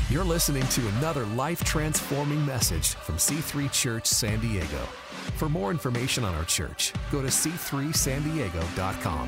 You're listening to another life-transforming message from C3 Church San Diego. For more information on our church, go to c3sandiego.com.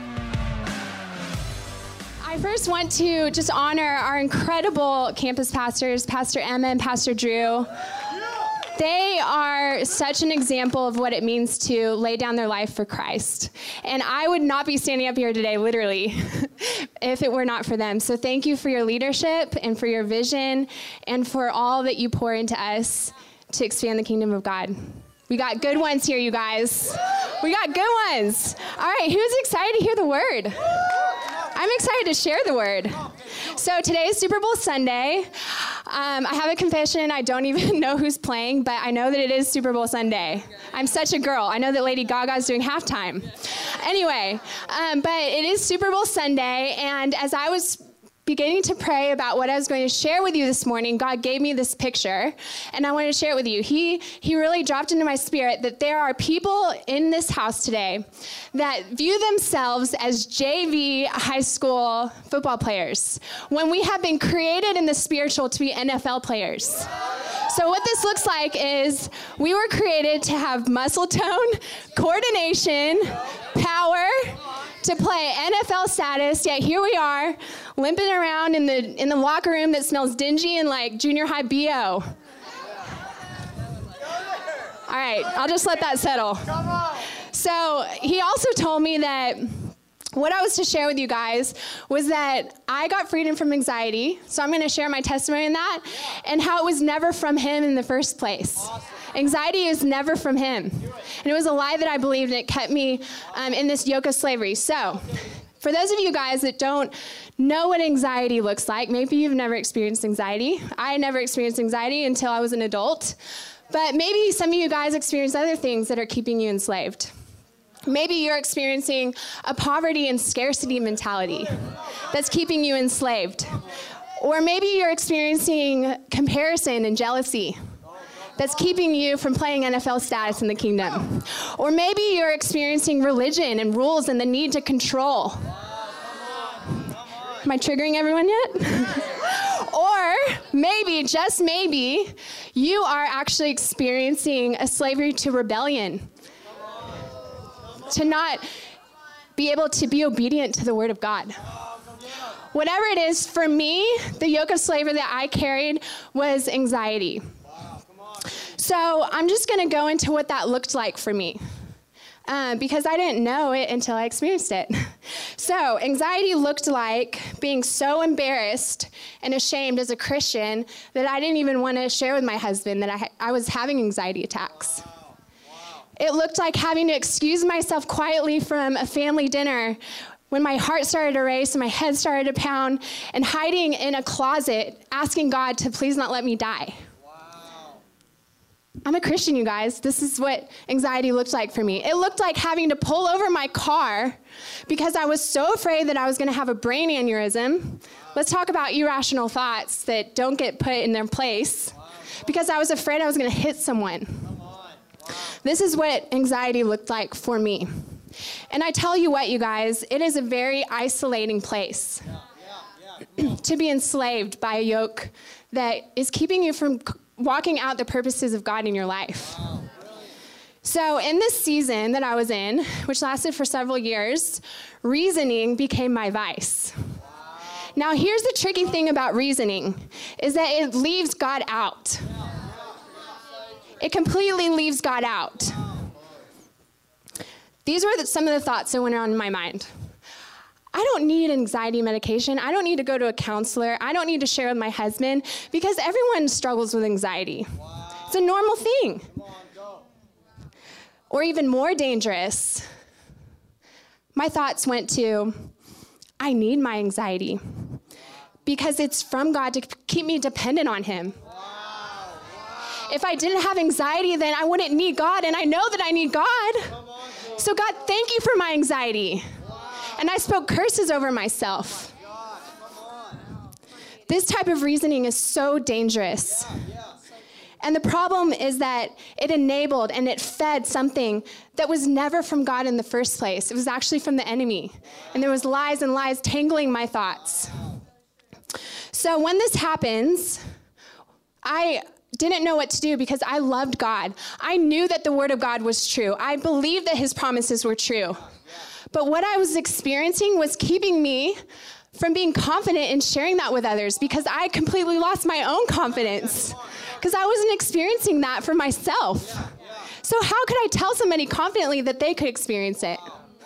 I first want to just honor our incredible campus pastors, Pastor Emma and Pastor Drew. They are such an example of what it means to lay down their life for Christ. And I would not be standing up here today, literally, if it were not for them. So thank you for your leadership and for your vision and for all that you pour into us to expand the kingdom of God. We got good ones here, you guys. We got good ones. All right, who's excited to hear the word? I'm excited to share the word. So today is Super Bowl Sunday. I have a confession. I don't even know who's playing, but I know that it is Super Bowl Sunday. I'm such a girl. I know that Lady Gaga is doing halftime. Anyway, but it is Super Bowl Sunday, and as I was beginning to pray about what I was going to share with you this morning, God gave me this picture, and I wanted to share it with you. He really dropped into my spirit that there are people in this house today that view themselves as JV high school football players, when we have been created in the spiritual to be NFL players. So what this looks like is we were created to have muscle tone, coordination, power, to play NFL status, yet here we are, limping around in the locker room that smells dingy and like junior high BO. All right, I'll just let that settle. So he also told me that what I was to share with you guys was that I got freedom from anxiety, so I'm going to share my testimony in that, and how it was never from him in the first place. Anxiety is never from him. And it was a lie that I believed, and it kept me in this yoke of slavery. So for those of you guys that don't know what anxiety looks like, maybe you've never experienced anxiety. I never experienced anxiety until I was an adult. But maybe some of you guys experience other things that are keeping you enslaved. Maybe you're experiencing a poverty and scarcity mentality that's keeping you enslaved. Or maybe you're experiencing comparison and jealousy that's keeping you from playing NFL status in the kingdom. Or maybe you're experiencing religion and rules and the need to control. Am I triggering everyone yet? Or maybe, just maybe, you are actually experiencing a slavery to rebellion, to not be able to be obedient to the word of God. Whatever it is, for me, the yoke of slavery that I carried was anxiety. So I'm just going to go into what that looked like for me, because I didn't know it until I experienced it. So anxiety looked like being so embarrassed and ashamed as a Christian that I didn't even want to share with my husband that I was having anxiety attacks. It looked like having to excuse myself quietly from a family dinner when my heart started to race and my head started to pound, and hiding in a closet asking God to please not let me die. I'm a Christian, you guys. This is what anxiety looked like for me. It looked like having to pull over my car because I was so afraid that I was going to have a brain aneurysm. Let's talk about irrational thoughts that don't get put in their place, because I was afraid I was going to hit someone. This is what anxiety looked like for me. And I tell you what, you guys, it is a very isolating place to be enslaved by a yoke that is keeping you from walking out the purposes of God in your life. So in this season that I was in, which lasted for several years, reasoning became my vice. Now here's the tricky thing about reasoning, is that it leaves God out. It completely leaves God out. These were some of the thoughts that went on in my mind. I don't need anxiety medication. I don't need to go to a counselor. I don't need to share with my husband, because everyone struggles with anxiety. Wow. It's a normal thing. Come on, go. Or even more dangerous, my thoughts went to, I need my anxiety because it's from God to keep me dependent on him. Wow. Wow. If I didn't have anxiety, then I wouldn't need God, and I know that I need God. So God, thank you for my anxiety. And I spoke curses over myself. This type of reasoning is so dangerous. And the problem is that it enabled and it fed something that was never from God in the first place. It was actually from the enemy. And there was lies and lies tangling my thoughts. So when this happens, I didn't know what to do because I loved God. I knew that the word of God was true. I believed that his promises were true. But what I was experiencing was keeping me from being confident in sharing that with others because I completely lost my own confidence because I wasn't experiencing that for myself. So how could I tell somebody confidently that they could experience it?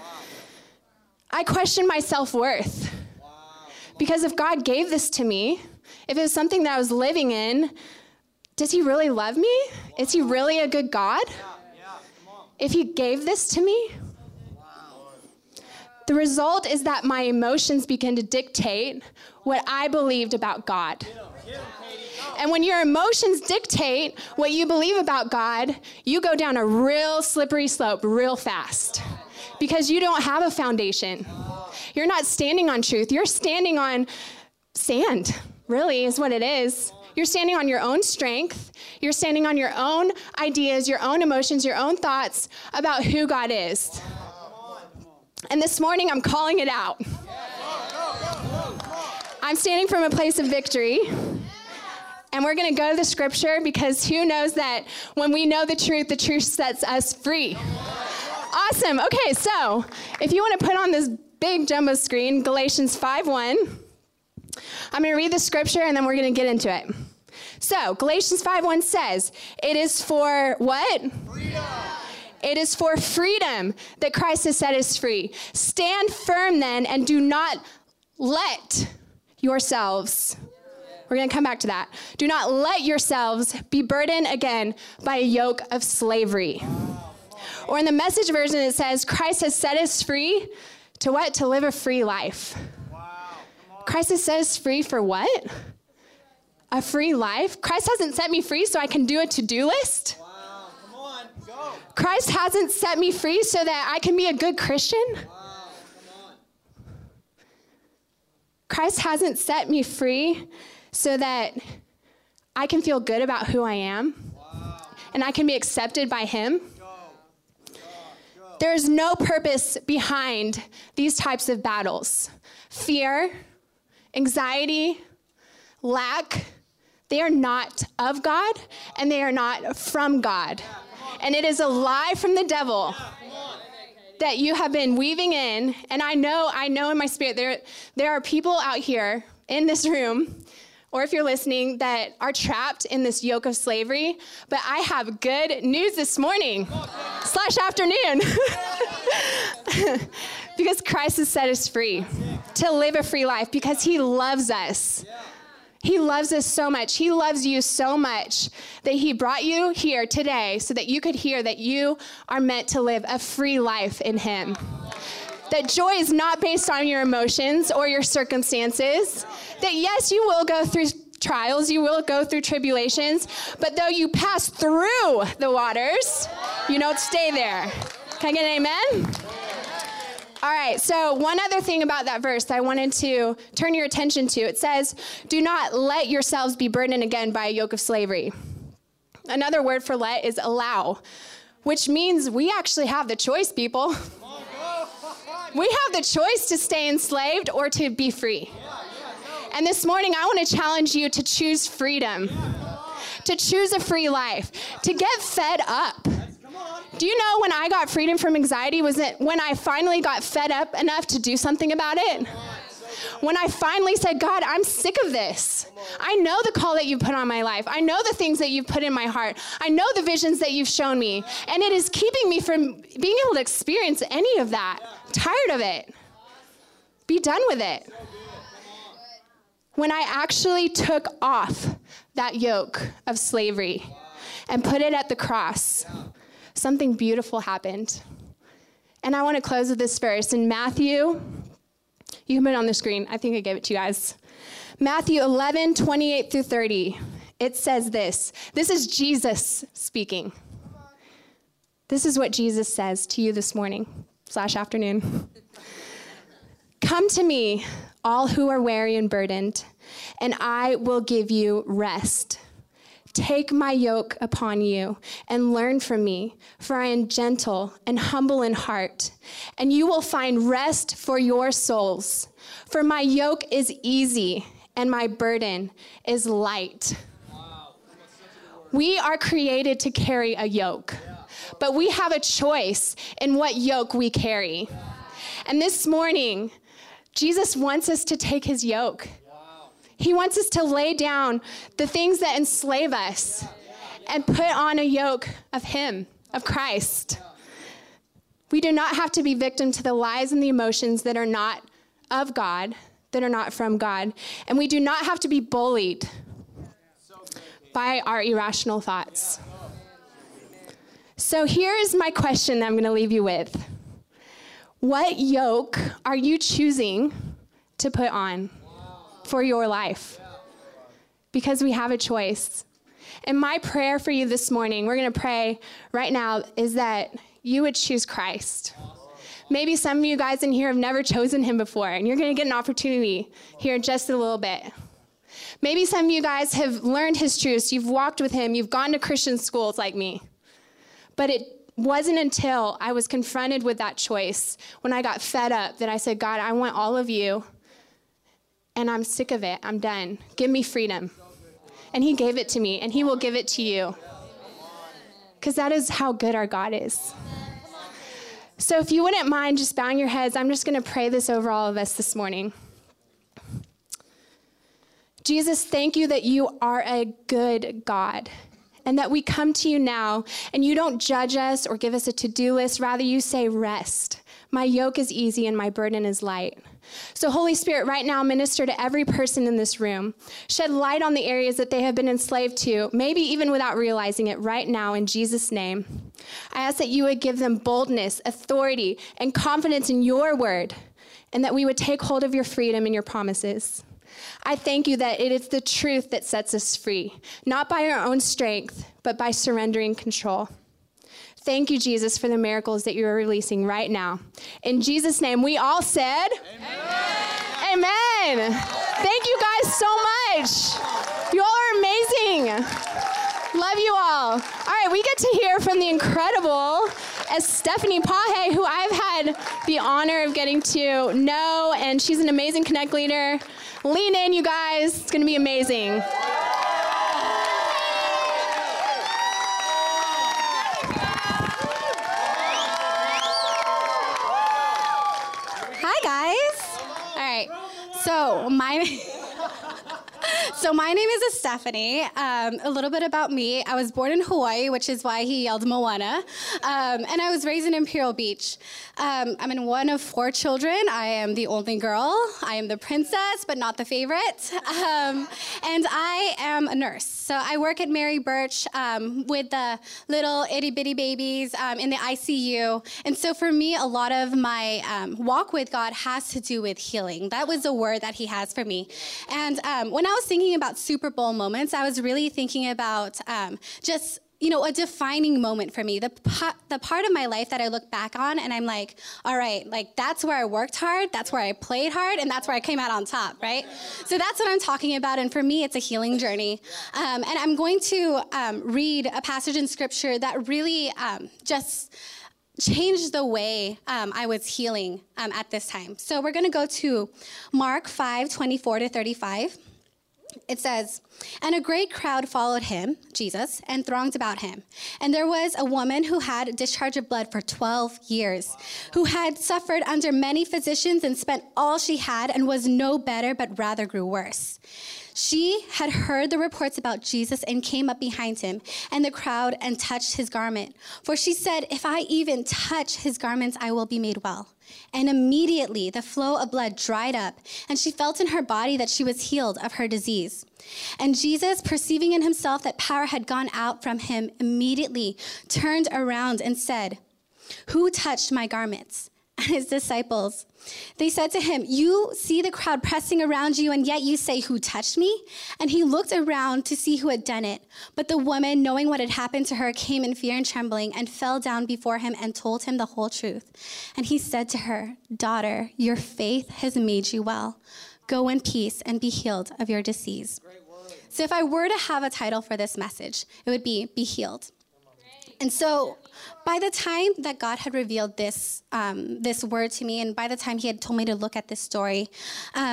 I questioned my self-worth because if God gave this to me, if it was something that I was living in, does he really love me? Is he really a good God? If he gave this to me? The result is that my emotions begin to dictate what I believed about God. And when your emotions dictate what you believe about God, you go down a real slippery slope real fast because you don't have a foundation. You're not standing on truth. You're standing on sand, really, is what it is. You're standing on your own strength. You're standing on your own ideas, your own emotions, your own thoughts about who God is. And this morning, I'm calling it out. I'm standing from a place of victory. And we're going to go to the scripture because who knows that when we know the truth sets us free. Awesome. Okay, so if you want to put on this big jumbo screen, Galatians 5:1. I'm going to read the scripture and then we're going to get into it. So, Galatians 5:1 says, it is for what? Freedom. It is for freedom that Christ has set us free. Stand firm then and do not let yourselves, we're going to come back to that. Do not let yourselves be burdened again by a yoke of slavery. Or in the Message version, it says, Christ has set us free to what? To live a free life. Christ has set us free for what? A free life? Christ hasn't set me free so I can do a to-do list? Wow. Come on, go. Christ hasn't set me free so that I can be a good Christian? Wow. Come on. Christ hasn't set me free so that I can feel good about who I am and I can be accepted by him. There is no purpose behind these types of battles. Fear, anxiety, lack, they are not of God and they are not from God. And it is a lie from the devil that you have been weaving in. And I know in my spirit there are people out here in this room, or if you're listening, that are trapped in this yoke of slavery. But I have good news this morning / afternoon. Because Christ has set us free to live a free life because he loves us. He loves us so much. He loves you so much that he brought you here today so that you could hear that you are meant to live a free life in him. That joy is not based on your emotions or your circumstances. That yes, you will go through trials, you will go through tribulations, but though you pass through the waters, you don't stay there. Can I get an amen? All right, so one other thing about that verse I wanted to turn your attention to. It says, do not let yourselves be burdened again by a yoke of slavery. Another word for let is allow, which means we actually have the choice, people. We have the choice to stay enslaved or to be free. And this morning, I want to challenge you to choose freedom, to choose a free life, to get fed up. Do you know when I got freedom from anxiety was it when I finally got fed up enough to do something about it? When I finally said, God, I'm sick of this. I know the call that you put on my life. I know the things that you've put in my heart. I know the visions that you've shown me. And it is keeping me from being able to experience any of that. I'm tired of it. Be done with it. When I actually took off that yoke of slavery and put it at the cross, something beautiful happened. And I want to close with this verse in Matthew. You can put it on the screen. I think I gave it to you guys. Matthew 11:28-30. It says this. This is Jesus speaking. This is what Jesus says to you this morning / afternoon. Come to me, all who are weary and burdened, and I will give you rest. Take my yoke upon you and learn from me, for I am gentle and humble in heart, and you will find rest for your souls. For my yoke is easy and my burden is light. Wow. We are created to carry a yoke, but we have a choice in what yoke we carry. And this morning, Jesus wants us to take his yoke. He wants us to lay down the things that enslave us and put on a yoke of him, of Christ. We do not have to be victim to the lies and the emotions that are not of God, that are not from God. And we do not have to be bullied by our irrational thoughts. So here is my question that I'm going to leave you with. What yoke are you choosing to put on for your life? Because we have a choice. And my prayer for you this morning, we're going to pray right now, is that you would choose Christ. Maybe some of you guys in here have never chosen him before, and you're going to get an opportunity here in just a little bit. Maybe some of you guys have learned his truths. You've walked with him. You've gone to Christian schools like me. But it wasn't until I was confronted with that choice, when I got fed up, that I said, God, I want all of you, and I'm sick of it. I'm done. Give me freedom. And he gave it to me, and he will give it to you. Because that is how good our God is. So if you wouldn't mind just bowing your heads, I'm just going to pray this over all of us this morning. Jesus, thank you that you are a good God, and that we come to you now, and you don't judge us or give us a to-do list. Rather, you say, rest. My yoke is easy and my burden is light. So Holy Spirit, right now, minister to every person in this room. Shed light on the areas that they have been enslaved to, maybe even without realizing it right now, in Jesus' name. I ask that you would give them boldness, authority, and confidence in your word, and that we would take hold of your freedom and your promises. I thank you that it is the truth that sets us free, not by our own strength, but by surrendering control. Thank you, Jesus, for the miracles that you are releasing right now. In Jesus' name, we all said, Amen. Amen. Thank you guys so much. You all are amazing. Love you all. All right, we get to hear from the incredible Stephanie Pahe, who I've had the honor of getting to know, and she's an amazing Connect leader. Lean in, you guys. It's going to be amazing. Hi, guys. All right. So my name is Stephanie. A little bit about me. I was born in Hawaii, which is why he yelled Moana. And I was raised in Imperial Beach. I'm in one of 4 children. I am the only girl. I am the princess, but not the favorite. And I am a nurse. So I work at Mary Birch with the little itty-bitty babies in the ICU. And so for me, a lot of my walk with God has to do with healing. That was the word that he has for me. And when I was thinking about Super Bowl moments, I was really thinking about just a defining moment for me, the part of my life that I look back on and I'm like, all right, like that's where I worked hard, that's where I played hard, and that's where I came out on top, right? So that's what I'm talking about, and for me, it's a healing journey. And I'm going to read a passage in Scripture that really just changed the way I was healing at this time. So we're going to go to Mark 5:24-35. It says, "And a great crowd followed him," Jesus, "and thronged about him. And there was a woman who had discharge of blood for 12 years, who had suffered under many physicians and spent all she had and was no better, but rather grew worse. She had heard the reports about Jesus and came up behind him and the crowd and touched his garment. For she said, 'If I even touch his garments, I will be made well.' And immediately the flow of blood dried up, and she felt in her body that she was healed of her disease. And Jesus, perceiving in himself that power had gone out from him, immediately turned around and said, 'Who touched my garments?' And his disciples, they said to him, 'You see the crowd pressing around you, and yet you say, "Who touched me?" And he looked around to see who had done it. But the woman, knowing what had happened to her, came in fear and trembling and fell down before him and told him the whole truth. And he said to her, 'Daughter, your faith has made you well. Go in peace and be healed of your disease.'" So if I were to have a title for this message, it would be Healed. And so by the time that God had revealed this word to me, and by the time he had told me to look at this story,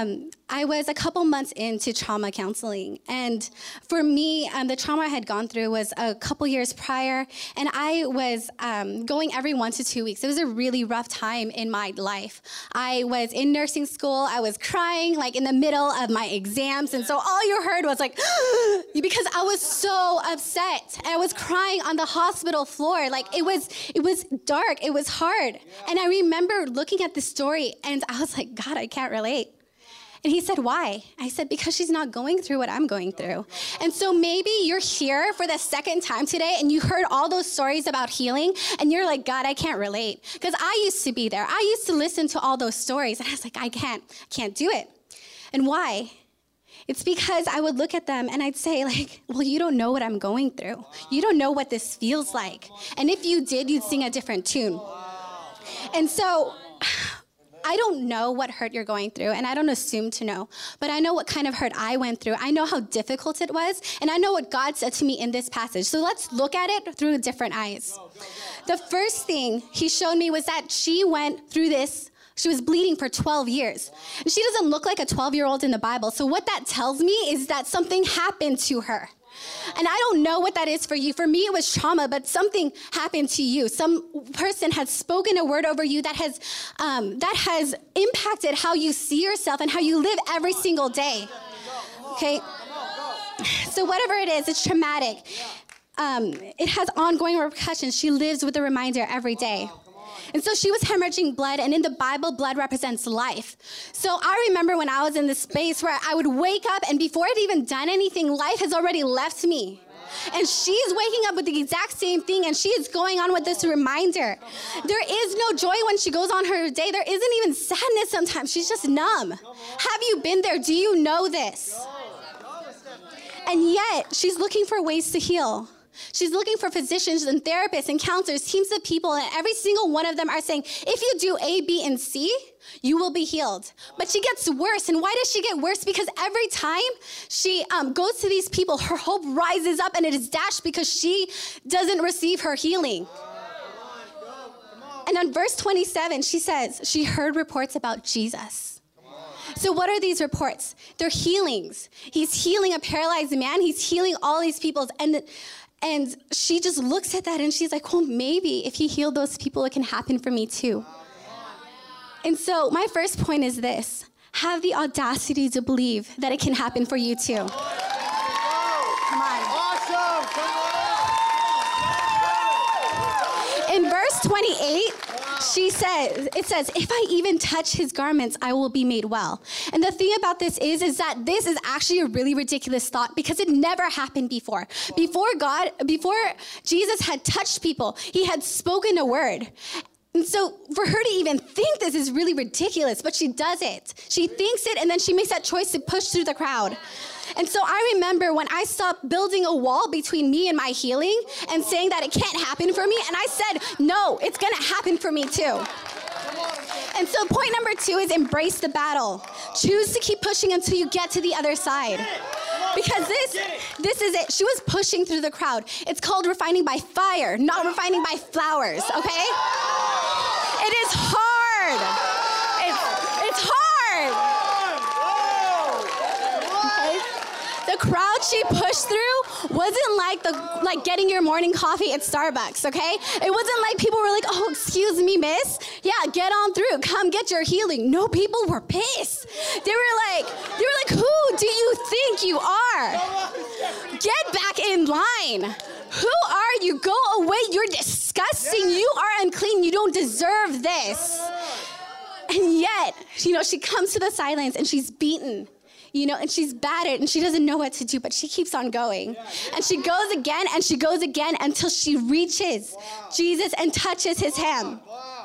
I was a couple months into trauma counseling. And for me, the trauma I had gone through was a couple years prior. And I was going every 1 to 2 weeks. It was a really rough time in my life. I was in nursing school. I was crying like in the middle of my exams. And so all you heard was like, because I was so upset. And I was crying on the hospital floor. Like it was dark. It was hard. And I remember looking at the story and I was like, God, I can't relate. And he said, why? I said, because she's not going through what I'm going through. And so maybe you're here for the second time today and you heard all those stories about healing and you're like, God, I can't relate. Because I used to be there. I used to listen to all those stories and I was like, I can't do it. And why? It's because I would look at them and I'd say like, well, you don't know what I'm going through. You don't know what this feels like. And if you did, you'd sing a different tune. And so I don't know what hurt you're going through, and I don't assume to know, but I know what kind of hurt I went through. I know how difficult it was, and I know what God said to me in this passage. So let's look at it through different eyes. The first thing he showed me was that she went through this. She was bleeding for 12 years. And she doesn't look like a 12-year-old in the Bible. So what that tells me is that something happened to her. And I don't know what that is for you. For me, it was trauma, but something happened to you. Some person has spoken a word over you that has impacted how you see yourself and how you live every single day. Okay? So whatever it is, it's traumatic. It has ongoing repercussions. She lives with a reminder every day. And so she was hemorrhaging blood, and in the Bible, blood represents life. So I remember when I was in this space where I would wake up, and before I'd even done anything, life has already left me. And she's waking up with the exact same thing, and she is going on with this reminder. There is no joy when she goes on her day. There isn't even sadness sometimes. She's just numb. Have you been there? Do you know this? And yet, she's looking for ways to heal. She's looking for physicians and therapists and counselors, teams of people, and every single one of them are saying, if you do A, B, and C, you will be healed. But she gets worse. And why does she get worse? Because every time she goes to these people, her hope rises up and it is dashed because she doesn't receive her healing. And on verse 27, she says she heard reports about Jesus. So what are these reports? They're healings. He's healing a paralyzed man. He's healing all these people. And she just looks at that and she's like, well, maybe if he healed those people, it can happen for me too. And so my first point is this. Have the audacity to believe that it can happen for you too. Come on. In verse 28, it says, if I even touch his garments, I will be made well. And the thing about this is that this is actually a really ridiculous thought because it never happened before. Before Jesus had touched people, he had spoken a word. And so for her to even think this is really ridiculous, but she does it. She thinks it, and then she makes that choice to push through the crowd. And so I remember when I stopped building a wall between me and my healing and saying that it can't happen for me, and I said, no, it's gonna happen for me too. And so point number 2 is embrace the battle. Choose to keep pushing until you get to the other side. Because this is it. She was pushing through the crowd. It's called refining by fire, not refining by flowers, okay? It is hard. It's hard. Okay? The crowd she pushed through wasn't like getting your morning coffee at Starbucks, okay? It wasn't like people were like, oh, excuse me, miss. Yeah, get on through. Come get your healing. No, people were pissed. They were like, who do you think you are? Get back in line. Who are you? Go away. You're disgusting. You are unclean. You don't deserve this. And yet, she comes to the sidelines and she's beaten. And she's battered and she doesn't know what to do, but she keeps on going. And she goes again and she goes again until she reaches Jesus and touches his hem.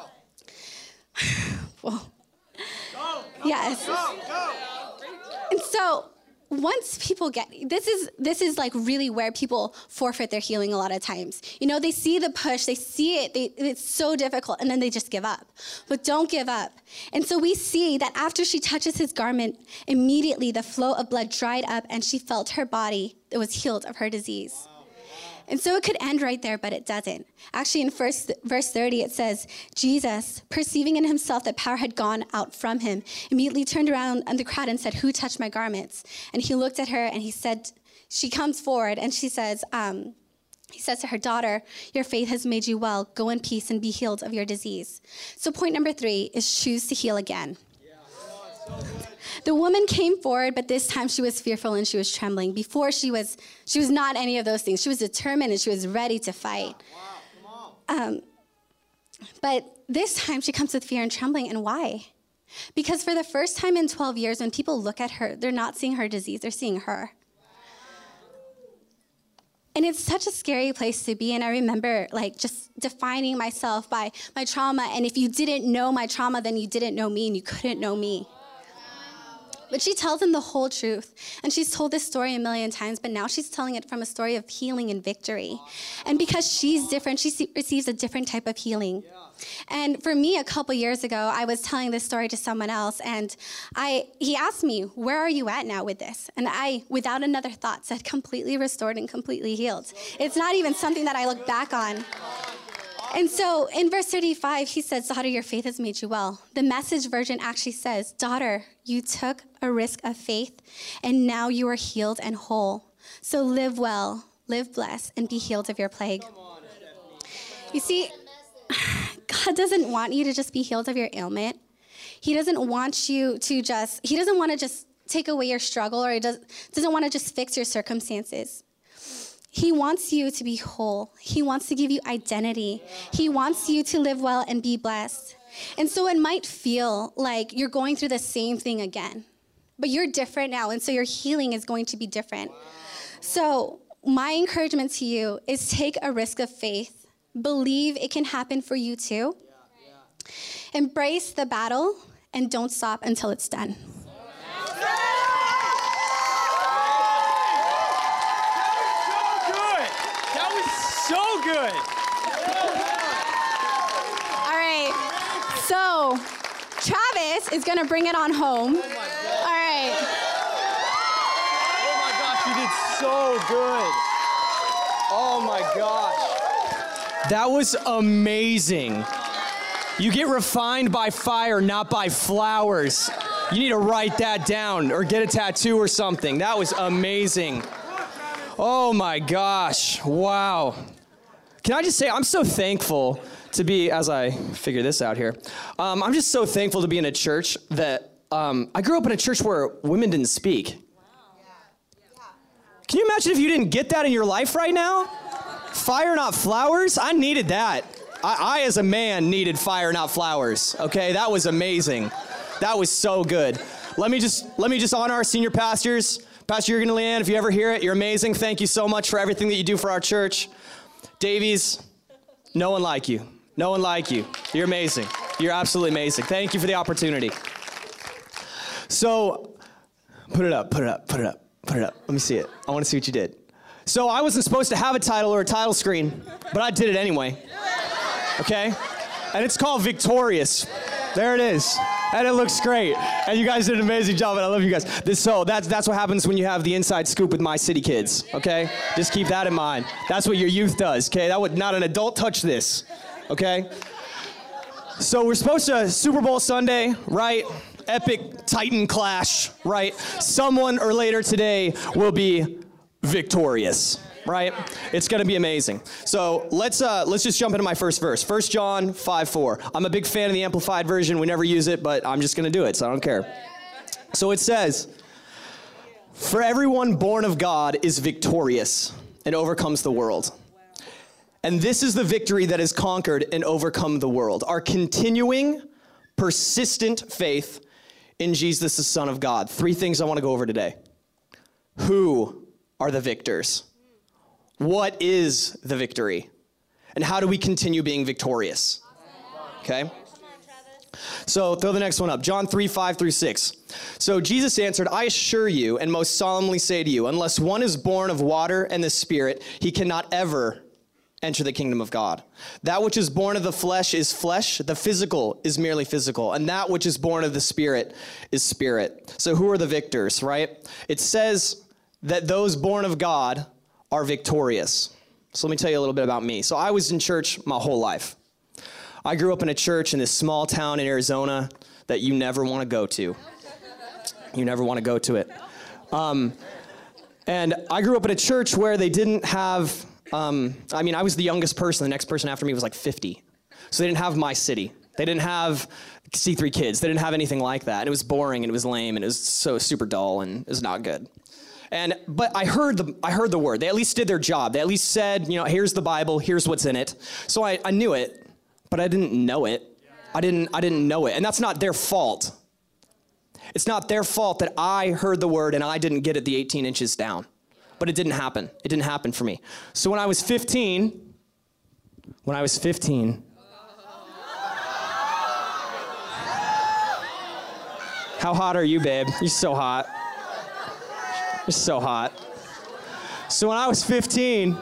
Whoa. Yes. And so once people get, this is like really where people forfeit their healing a lot of times. They see the push, they see it, it's so difficult, and then they just give up. But don't give up. And so we see that after she touches his garment, immediately the flow of blood dried up and she felt her body that was healed of her disease. And so it could end right there, but it doesn't. Actually, in verse 30, it says, Jesus, perceiving in himself that power had gone out from him, immediately turned around in the crowd and said, who touched my garments? And he looked at her and he said, she comes forward and she says, he says to her, daughter, your faith has made you well. Go in peace and be healed of your disease. So point number 3 is choose to heal again. The woman came forward, but this time she was fearful and she was trembling. Before she was not any of those things. She was determined and she was ready to fight. But this time she comes with fear and trembling. And why? Because for the first time in 12 years, when people look at her, they're not seeing her disease, they're seeing her. And it's such a scary place to be. And I remember just defining myself by my trauma. And if you didn't know my trauma, then you didn't know me and you couldn't know me. But she tells him the whole truth. And she's told this story a million times, but now she's telling it from a story of healing and victory. And because she's different, she receives a different type of healing. And for me, a couple years ago, I was telling this story to someone else, and he asked me, where are you at now with this? And I, without another thought, said completely restored and completely healed. It's not even something that I look back on. And so in verse 35, he says, daughter, your faith has made you well. The Message version actually says, daughter, you took a risk of faith, and now you are healed and whole. So live well, live blessed, and be healed of your plague. You see, God doesn't want you to just be healed of your ailment. He doesn't want you to he doesn't want to just take away your struggle, or he doesn't want to just fix your circumstances. He wants you to be whole. He wants to give you identity. He wants you to live well and be blessed. And so it might feel like you're going through the same thing again, but you're different now, and so your healing is going to be different. So my encouragement to you is take a risk of faith. Believe it can happen for you too. Embrace the battle and don't stop until it's done. So good. All right. So Travis is going to bring it on home. All right. Oh my gosh, you did so good. Oh my gosh. That was amazing. You get refined by fire, not by flowers. You need to write that down or get a tattoo or something. That was amazing. Oh my gosh, wow. Can I just say, I'm so thankful to be, as I figure this out here, I'm just so thankful to be in a church that, I grew up in a church where women didn't speak. Can you imagine if you didn't get that in your life right now? Fire, not flowers? I needed that. I as a man, needed fire, not flowers, okay? That was amazing. That was so good. Let me just honor our senior pastors. Pastor Jurgen and Leanne, if you ever hear it, you're amazing. Thank you so much for everything that you do for our church. Davies, no one like you. No one like you. You're amazing. You're absolutely amazing. Thank you for the opportunity. So, put it up. Let me see it. I want to see what you did. So I wasn't supposed to have a title or a title screen, but I did it anyway. Okay? And it's called Victorious. There it is. And it looks great. And you guys did an amazing job, and I love you guys. So that's what happens when you have the inside scoop with My City Kids, okay? Just keep that in mind. That's what your youth does, okay? That would not an adult touch this, okay? So we're supposed to, Super Bowl Sunday, right? Epic Titan clash, right? Someone or later today will be victorious, right? It's going to be amazing. So let's just jump into my first verse. 1 John 5:4. I'm a big fan of the Amplified version. We never use it, but I'm just going to do it, so I don't care. So it says, for everyone born of God is victorious and overcomes the world. And this is the victory that has conquered and overcome the world. Our continuing, persistent faith in Jesus, the Son of God. 3 things I want to go over today. Who are the victors? What is the victory? And how do we continue being victorious? Okay? So throw the next one up. John 3:5-6. So Jesus answered, I assure you and most solemnly say to you, unless one is born of water and the Spirit, he cannot ever enter the kingdom of God. That which is born of the flesh is flesh. The physical is merely physical. And that which is born of the Spirit is spirit. So who are the victors, right? It says that those born of God are victorious. So let me tell you a little bit about me. So I was in church my whole life. I grew up in a church in this small town in Arizona that you never want to go to. You never want to go to it. And I grew up in a church where they didn't have, I was the youngest person. The next person after me was like 50. So they didn't have My City. They didn't have C3 Kids. They didn't have anything like that. And it was boring and it was lame and it was so super dull and it was not good. But I heard the word. They at least did their job. They at least said, here's the Bible, here's what's in it. So I knew it, but I didn't know it. I didn't know it. And that's not their fault. It's not their fault that I heard the word and I didn't get it the 18 inches down. But it didn't happen. It didn't happen for me. So when I was 15, how hot are you, babe? You're so hot. You're so hot. So when I was 15,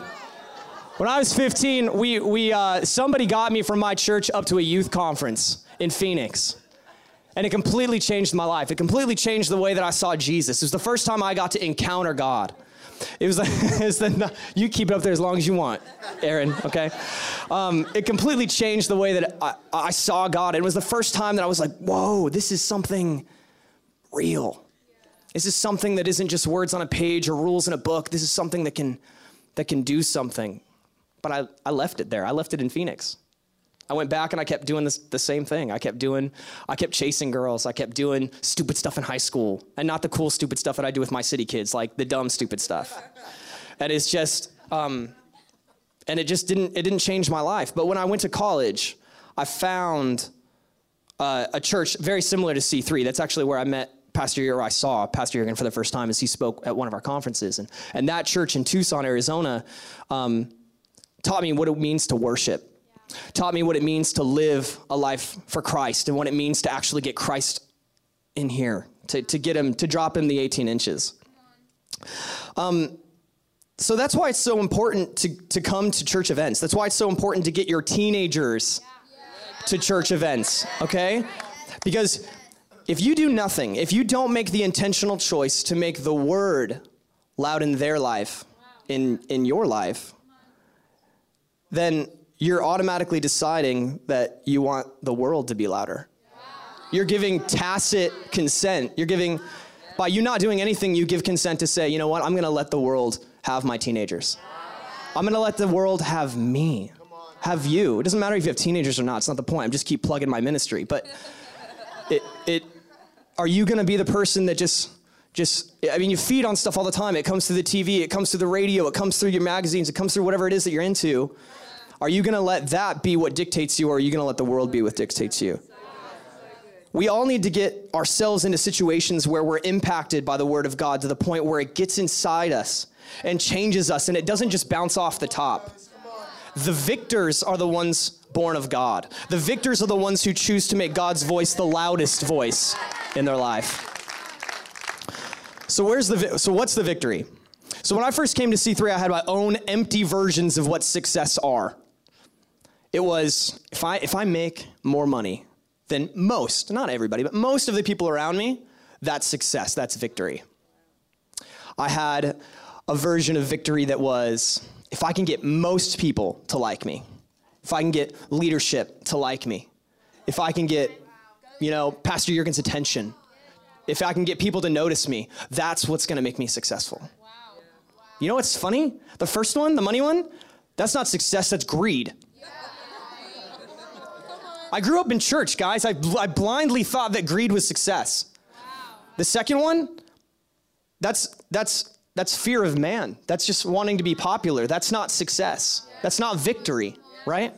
somebody got me from my church up to a youth conference in Phoenix. And it completely changed my life. It completely changed the way that I saw Jesus. It was the first time I got to encounter God. It was like, you keep it up there as long as you want, Aaron, okay? It completely changed the way that I saw God. It was the first time that I was like, whoa, this is something real. This is something that isn't just words on a page or rules in a book. This is something that can do something. But I left it there. I left it in Phoenix. I went back and I kept doing the same thing. I kept chasing girls. I kept doing stupid stuff in high school. And not the cool, stupid stuff that I do with My City Kids, like the dumb, stupid stuff. And it's just, and it didn't change my life. But when I went to college, I found a church very similar to C3. That's actually where I met I saw Pastor Jurgen for the first time as he spoke at one of our conferences. And that church in Tucson, Arizona, taught me what it means to worship. Taught me what it means to live a life for Christ and what it means to actually get Christ in here, to get him, to drop him the 18 inches. So that's why it's so important to come to church events. That's why it's so important to get your teenagers to church events, okay? Because if you do nothing, if you don't make the intentional choice to make the word loud in their life, in your life, then you're automatically deciding that you want the world to be louder. You're giving tacit consent. By you not doing anything, you give consent to say, you know what, I'm going to let the world have my teenagers. I'm going to let the world have me, have you. It doesn't matter if you have teenagers or not. It's not the point. I'm just keep plugging my ministry. But are you going to be the person that you feed on stuff all the time. It comes through the TV, it comes through the radio, it comes through your magazines, it comes through whatever it is that you're into. Are you going to let that be what dictates you, or are you going to let the world be what dictates you? We all need to get ourselves into situations where we're impacted by the word of God to the point where it gets inside us and changes us, and it doesn't just bounce off the top. The victors are the ones born of God. The victors are the ones who choose to make God's voice the loudest voice in their life. So what's the victory? So when I first came to C3, I had my own empty versions of what success are. It was, if I make more money than most, not everybody, but most of the people around me, that's success, that's victory. I had a version of victory that was, if I can get most people to like me, if I can get leadership to like me, if I can get, Pastor Jurgen's attention, if I can get people to notice me, that's what's going to make me successful. You know what's funny? The first one, the money one, that's not success, that's greed. I grew up in church, guys. I blindly thought that greed was success. The second one, that's fear of man. That's just wanting to be popular. That's not success. That's not victory, right?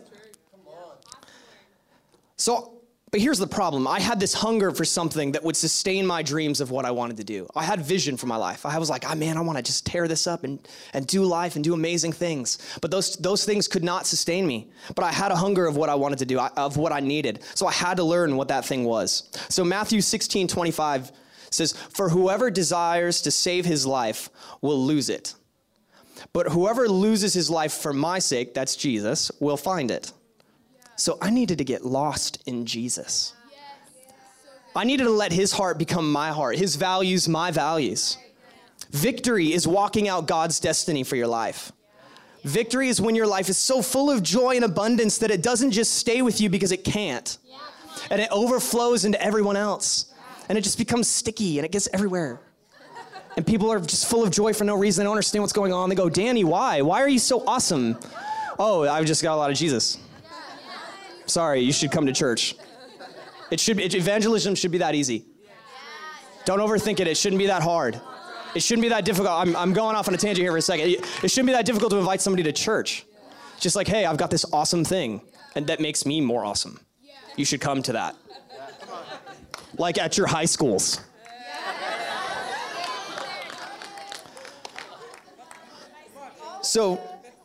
But here's the problem. I had this hunger for something that would sustain my dreams of what I wanted to do. I had vision for my life. I was like, I want to just tear this up and do life and do amazing things. But those things could not sustain me. But I had a hunger of what I wanted to do, of what I needed. So I had to learn what that thing was. So Matthew 16:25 says, for whoever desires to save his life will lose it. But whoever loses his life for my sake, that's Jesus, will find it. So I needed to get lost in Jesus. I needed to let his heart become my heart, his values, my values. Victory is walking out God's destiny for your life. Victory is when your life is so full of joy and abundance that it doesn't just stay with you because it can't. And it overflows into everyone else. And it just becomes sticky and it gets everywhere. And people are just full of joy for no reason. They don't understand what's going on. They go, Danny, why? Why are you so awesome? Oh, I've just got a lot of Jesus. Sorry, you should come to church. Evangelism should be that easy. Don't overthink it. It shouldn't be that hard. It shouldn't be that difficult. I'm going off on a tangent here for a second. It shouldn't be that difficult to invite somebody to church. It's just like, hey, I've got this awesome thing, and that makes me more awesome. You should come to that. Like at your high schools. So,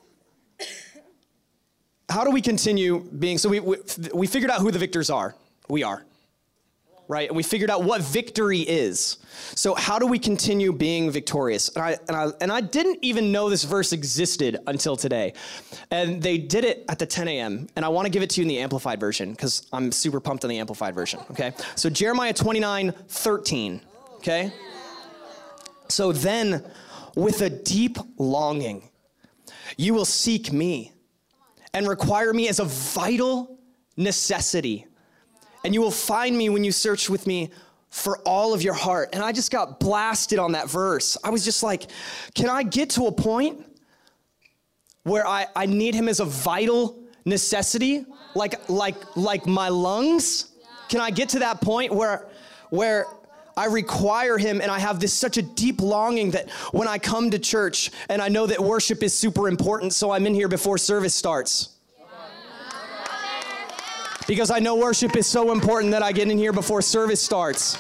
how do we continue being, so we figured out who the victors are. We are. Right? And we figured out what victory is. So how do we continue being victorious? And I didn't even know this verse existed until today. And they did it at the 10 a.m. And I want to give it to you in the Amplified version because I'm super pumped on the Amplified version. Okay? So Jeremiah 29:13. Okay? So then, with a deep longing, you will seek me and require me as a vital necessity. And you will find me when you search with me for all of your heart. And I just got blasted on that verse. I was just like, can I get to a point where I need him as a vital necessity? Like my lungs? Can I get to that point where I require him and I have this such a deep longing that when I come to church and I know that worship is super important, so I'm in here before service starts. Because I know worship is so important that I get in here before service starts.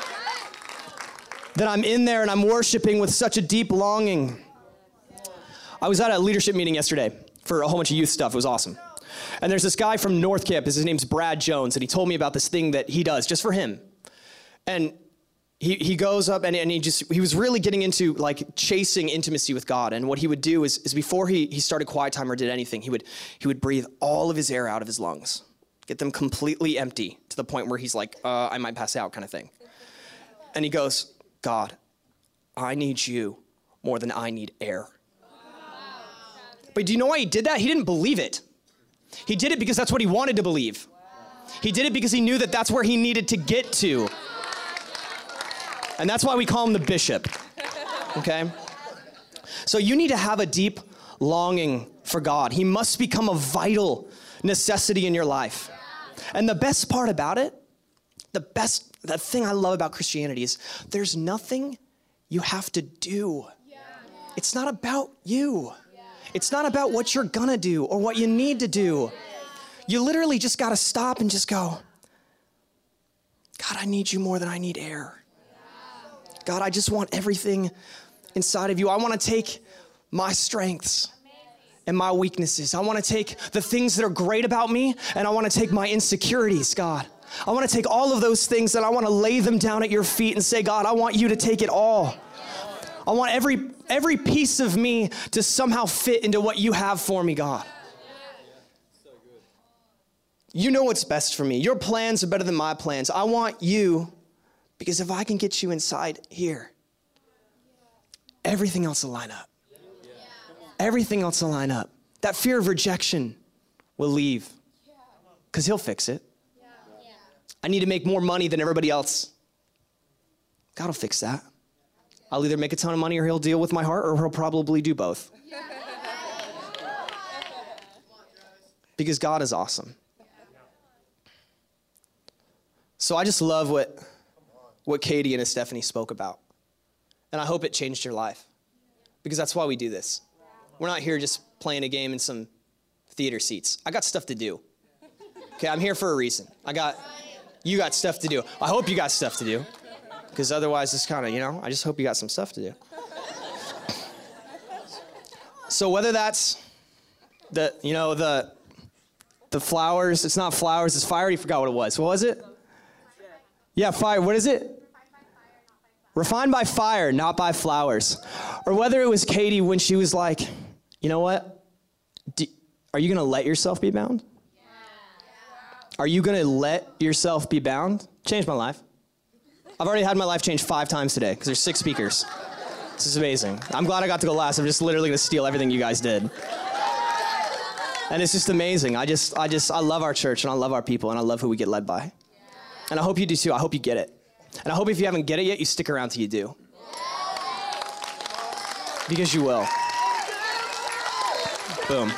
That I'm in there and I'm worshiping with such a deep longing. I was at a leadership meeting yesterday for a whole bunch of youth stuff. It was awesome. And there's this guy from North Campus. His name's Brad Jones. And he told me about this thing that he does just for him. And he goes up and he was really getting into like chasing intimacy with God. And what he would do is before he started quiet time or did anything, he would breathe all of his air out of his lungs. Get them completely empty to the point where he's like, I might pass out kind of thing. And he goes, God, I need you more than I need air. But do you know why he did that? He didn't believe it. He did it because that's what he wanted to believe. He did it because he knew that that's where he needed to get to. And that's why we call him the bishop. Okay? So you need to have a deep longing for God. He must become a vital necessity in your life. And the best part about it, the thing I love about Christianity is there's nothing you have to do. It's not about you. It's not about what you're gonna do or what you need to do. You literally just gotta stop and just go, God, I need you more than I need air. God, I just want everything inside of you. I wanna take my strengths and my weaknesses. I want to take the things that are great about me, and I want to take my insecurities, God. I want to take all of those things and I want to lay them down at your feet and say, God, I want you to take it all. I want every piece of me to somehow fit into what you have for me, God. You know what's best for me. Your plans are better than my plans. I want you, because if I can get you inside here, everything else will line up. Everything else will line up. That fear of rejection will leave because he'll fix it. I need to make more money than everybody else. God will fix that. I'll either make a ton of money or he'll deal with my heart, or he'll probably do both. Because God is awesome. So I just love what Katie and Stephanie spoke about. And I hope it changed your life. Because that's why we do this. We're not here just playing a game in some theater seats. I got stuff to do. Okay, I'm here for a reason. You got stuff to do. I hope you got stuff to do. Because otherwise it's kind of, I just hope you got some stuff to do. So whether that's the flowers, it's not flowers, it's fire. I already forgot what it was. What was it? Yeah, fire. What is it? Refined by fire, not by flowers. Or whether it was Katie when she was like, you know what? Are you going to let yourself be bound? Are you going to let yourself be bound? Changed my life. I've already had my life changed 5 times today because there's 6 speakers. This is amazing. I'm glad I got to go last. I'm just literally going to steal everything you guys did. And it's just amazing. I love our church, and I love our people, and I love who we get led by. And I hope you do too. I hope you get it. And I hope if you haven't get it yet, you stick around till you do. Because you will. Boom.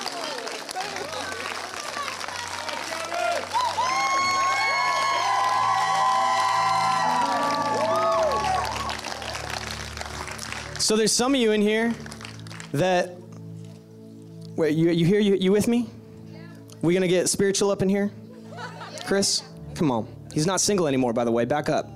So there's some of you in here that, wait, you with me? We gonna get spiritual up in here? Chris, come on. He's not single anymore, by the way, back up.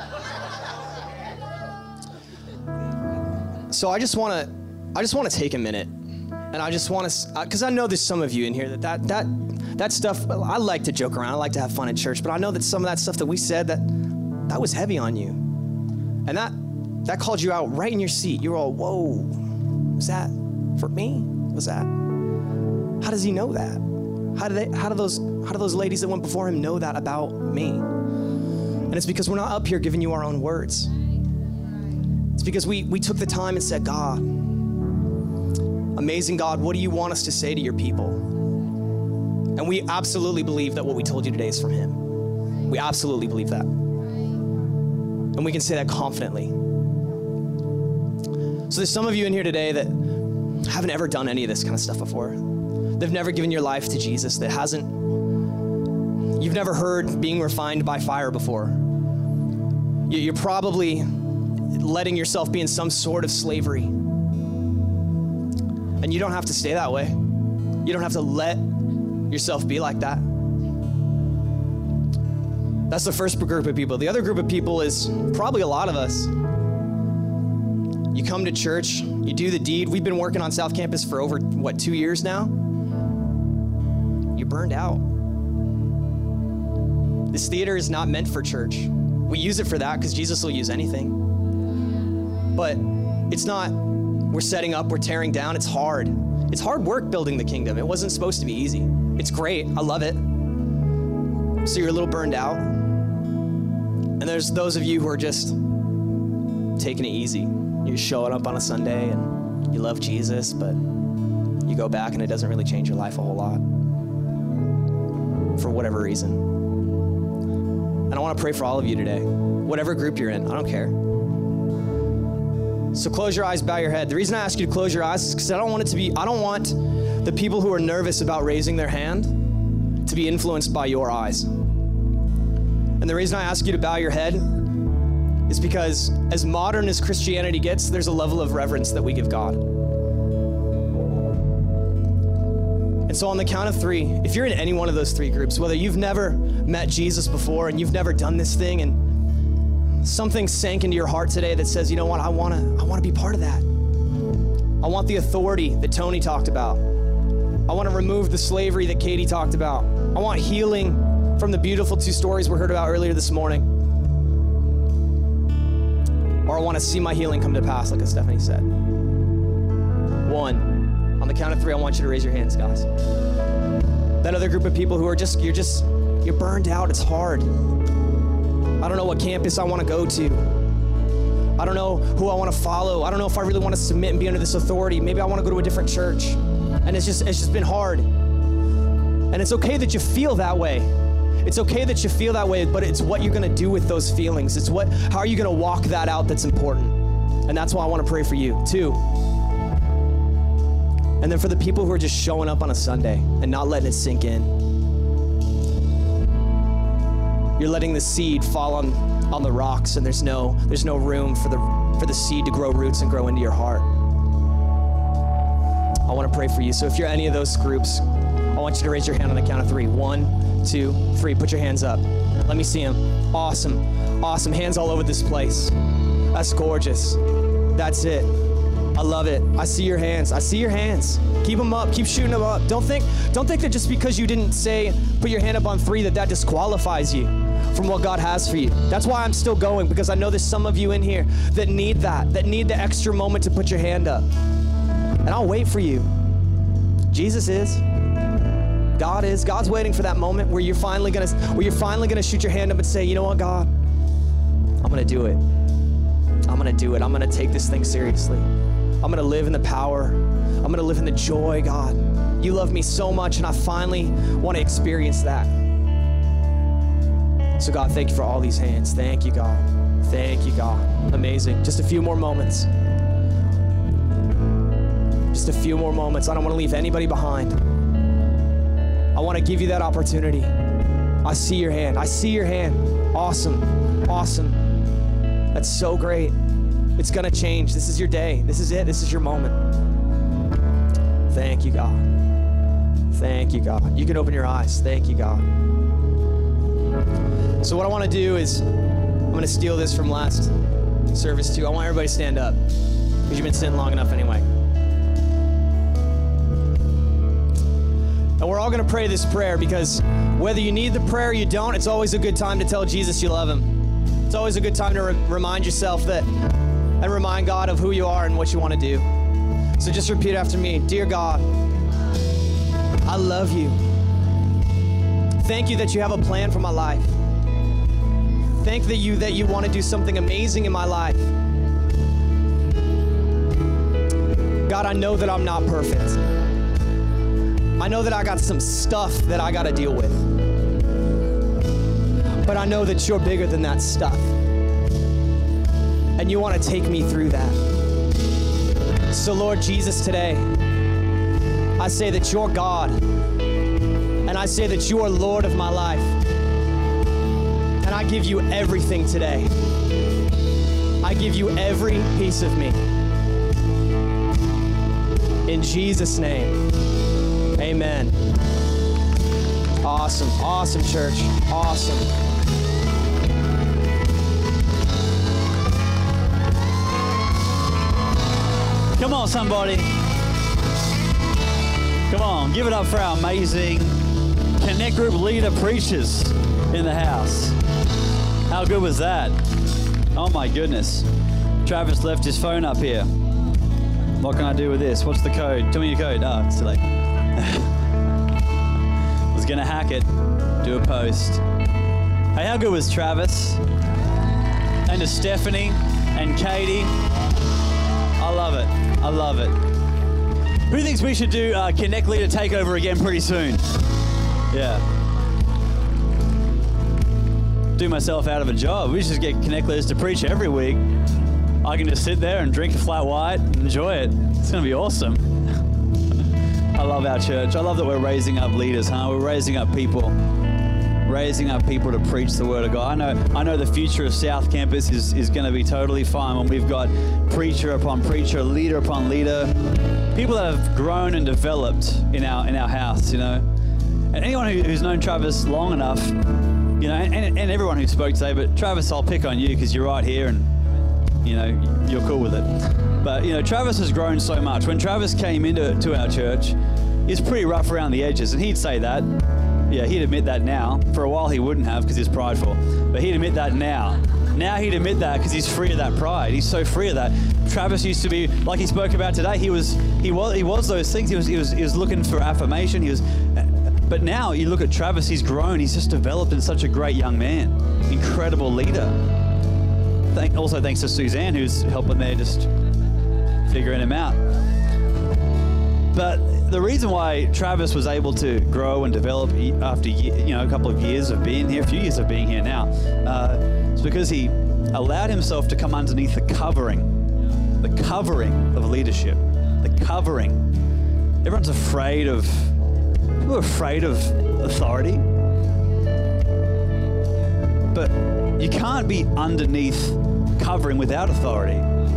So I just wanna take a minute, and I just wanna, because I know there's some of you in here that stuff, I like to joke around, I like to have fun at church, but I know that some of that stuff that we said, that was heavy on you. And that called you out right in your seat. You were all, whoa, was that for me? Was that? How does he know that? How do those ladies that went before him know that about me? And it's because we're not up here giving you our own words. It's because we took the time and said, God, amazing God, what do you want us to say to your people? And we absolutely believe that what we told you today is from him. We absolutely believe that. And we can say that confidently. So there's some of you in here today that haven't ever done any of this kind of stuff before. They've never given your life to Jesus. You've never heard being refined by fire before. You're probably letting yourself be in some sort of slavery. And you don't have to stay that way. You don't have to let yourself be like that. That's the first group of people. The other group of people is probably a lot of us. You come to church, you do the deed. We've been working on South Campus for over, 2 years now? You're burned out. This theater is not meant for church. We use it for that because Jesus will use anything. But it's not, we're setting up, we're tearing down. It's hard. It's hard work building the kingdom. It wasn't supposed to be easy. It's great. I love it. So you're a little burned out. And there's those of you who are just taking it easy. You're showing up on a Sunday and you love Jesus, but you go back and it doesn't really change your life a whole lot for whatever reason. And I want to pray for all of you today, whatever group you're in, I don't care. So close your eyes, bow your head. The reason I ask you to close your eyes is because I don't want the people who are nervous about raising their hand to be influenced by your eyes. And the reason I ask you to bow your head is because as modern as Christianity gets, there's a level of reverence that we give God. And so on the count of 3, if you're in any one of those 3 groups, whether you've never met Jesus before and you've never done this thing and something sank into your heart today that says, you know what, I want to be part of that. I want the authority that Tony talked about. I want to remove the slavery that Katie talked about. I want healing from the beautiful 2 stories we heard about earlier this morning. Or I want to see my healing come to pass, like Stephanie said. 1, on the count of 3, I want you to raise your hands, guys. That other group of people who are you're burned out, it's hard. I don't know what campus I want to go to. I don't know who I want to follow. I don't know if I really want to submit and be under this authority. Maybe I want to go to a different church. And it's just been hard. And it's okay that you feel that way. It's okay that you feel that way, but it's what you're going to do with those feelings. How are you going to walk that out that's important? And that's why I want to pray for you. 2. And then for the people who are just showing up on a Sunday and not letting it sink in. You're letting the seed fall on the rocks, and there's no room for the seed to grow roots and grow into your heart. I want to pray for you. So if you're any of those groups, I want you to raise your hand on the count of 3. 1, 2, 3. Put your hands up. Let me see them. Awesome. Awesome. Hands all over this place. That's gorgeous. That's it. I love it. I see your hands. I see your hands. Keep them up. Keep shooting them up. Don't think that just because you didn't say, put your hand up on 3, that disqualifies you from what God has for you. That's why I'm still going, because I know there's some of you in here that need the extra moment to put your hand up. And I'll wait for you. Jesus is. God is. God's waiting for that moment where you're finally gonna shoot your hand up and say, you know what, God, I'm gonna do it. I'm going to do it. I'm going to take this thing seriously. I'm going to live in the power. I'm going to live in the joy, God. You love me so much, and I finally want to experience that. So, God, thank you for all these hands. Thank you, God. Thank you, God. Amazing. Just a few more moments. Just a few more moments. I don't want to leave anybody behind. I want to give you that opportunity. I see your hand. I see your hand. Awesome. Awesome. That's so great. It's going to change. This is your day. This is it. This is your moment. Thank you, God. Thank you, God. You can open your eyes. Thank you, God. So what I want to do is, I'm going to steal this from last service too. I want everybody to stand up because you've been sitting long enough anyway. And we're all going to pray this prayer because whether you need the prayer or you don't, it's always a good time to tell Jesus you love him. It's always a good time to remind yourself that, and remind God of who you are and what you want to do. So just repeat after me. Dear God, I love you. Thank you that you have a plan for my life. Thank you that you want to do something amazing in my life. God, I know that I'm not perfect. I know that I got some stuff that I got to deal with. But I know that you're bigger than that stuff. And you want to take me through that. So Lord Jesus, today, I say that you're God. And I say that you are Lord of my life. And I give you everything today. I give you every piece of me. In Jesus' name, amen. Awesome, awesome, church, awesome. Come on, somebody. Come on, give it up for our amazing Connect Group leader preachers in the house. How good was that? Oh my goodness. Travis left his phone up here. What can I do with this? What's the code? Tell me your code. Oh, it's too late. Was gonna hack it, do a post. Hey, how good was Travis? And to Stephanie and Katie. I love it. I love it. Who thinks we should do Connect Leader Takeover again pretty soon? Yeah. Do myself out of a job. We should just get Connect Leaders to preach every week. I can just sit there and drink a flat white and enjoy it. It's going to be awesome. I love our church. I love that we're raising up leaders, huh? We're raising up people to preach the word of God. I know the future of South Campus is going to be totally fine when we've got preacher upon preacher, leader upon leader, people that have grown and developed in our house, you know. And anyone who's known Travis long enough, you know, and everyone who spoke today, but Travis, I'll pick on you because you're right here and, you know, you're cool with it. But, you know, Travis has grown so much. When Travis came into our church, he's pretty rough around the edges, and he'd say that. Yeah, he'd admit that now. For a while he wouldn't have because he's prideful. But he'd admit that now. Now he'd admit that because he's free of that pride. He's so free of that. Travis used to be, like he spoke about today, he was those things. He was looking for affirmation. But now you look at Travis, he's grown. He's just developed into such a great young man. Incredible leader. Also thanks to Suzanne, who's helping there just figuring him out. But the reason why Travis was able to grow and develop after a couple of years of being here, a few years of being here now, is because he allowed himself to come underneath the covering of leadership, the covering. Everyone's afraid of authority, but you can't be underneath covering without authority.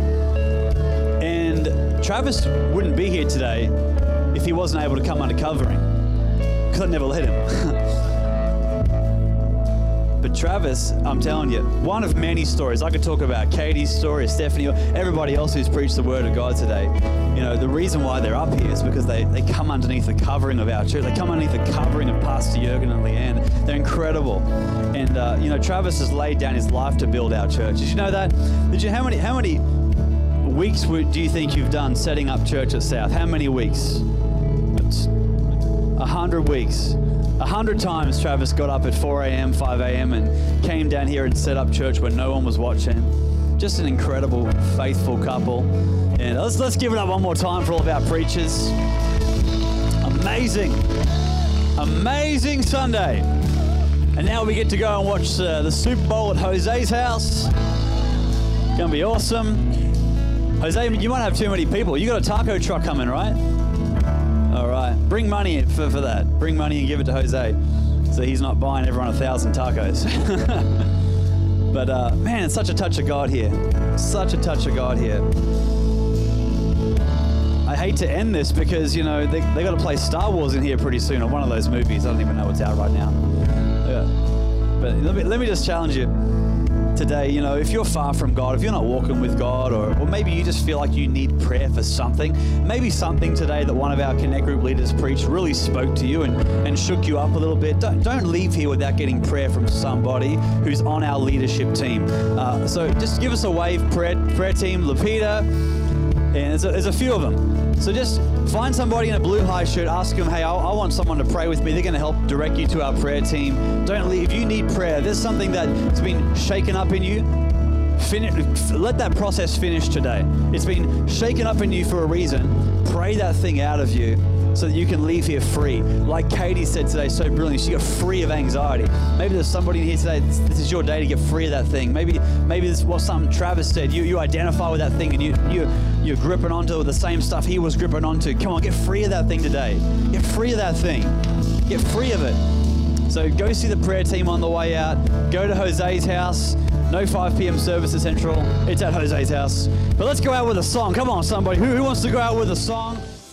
And Travis wouldn't be here today if he wasn't able to come under covering, because I'd never let him. But Travis, I'm telling you, one of many stories. I could talk about Katie's story, Stephanie, everybody else who's preached the word of God today. You know, the reason why they're up here is because they come underneath the covering of our church. They come underneath the covering of Pastor Jurgen and Leanne. They're incredible. And, Travis has laid down his life to build our church. Did you know that? How many weeks do you think you've done setting up church at South? How many weeks? 100 weeks. 100 times Travis got up at 4 a.m., 5 a.m. and came down here and set up church when no one was watching. Just an incredible, faithful couple. And let's give it up one more time for all of our preachers. Amazing, amazing Sunday. And now we get to go and watch the Super Bowl at Jose's house. Gonna be awesome. Jose, you might have too many people. You got a taco truck coming, right? All right, bring money for that. Bring money and give it to Jose, so he's not buying everyone 1,000 tacos. But man, it's such a touch of God here. Such a touch of God here. I hate to end this because, you know, they got to play Star Wars in here pretty soon, or one of those movies. I don't even know what's out right now. Yeah. But let me just challenge you today. You know, if you're far from God, if you're not walking with God, or maybe you just feel like you need prayer for something, maybe something today that one of our Connect Group leaders preached really spoke to you and shook you up a little bit. Don't leave here without getting prayer from somebody who's on our leadership team. So just give us a wave, prayer team, Lapita, and there's a few of them. So just find somebody in a blue high shirt, ask them, hey, I want someone to pray with me. They're going to help direct you to our prayer team. Don't leave. If you need prayer, there's something that's been shaken up in you, let that process finish today. It's been shaken up in you for a reason. Pray that thing out of you so that you can leave here free. Like Katie said today so brilliantly, she got free of anxiety. Maybe there's somebody in here today, this is your day to get free of that thing. Maybe this was something Travis said. You identify with that thing and you're gripping onto the same stuff he was gripping onto. Come on, get free of that thing today. Get free of that thing. Get free of it. So go see the prayer team on the way out. Go to Jose's house. No 5 p.m. service at Central. It's at Jose's house. But let's go out with a song. Come on, somebody. Who wants to go out with a song?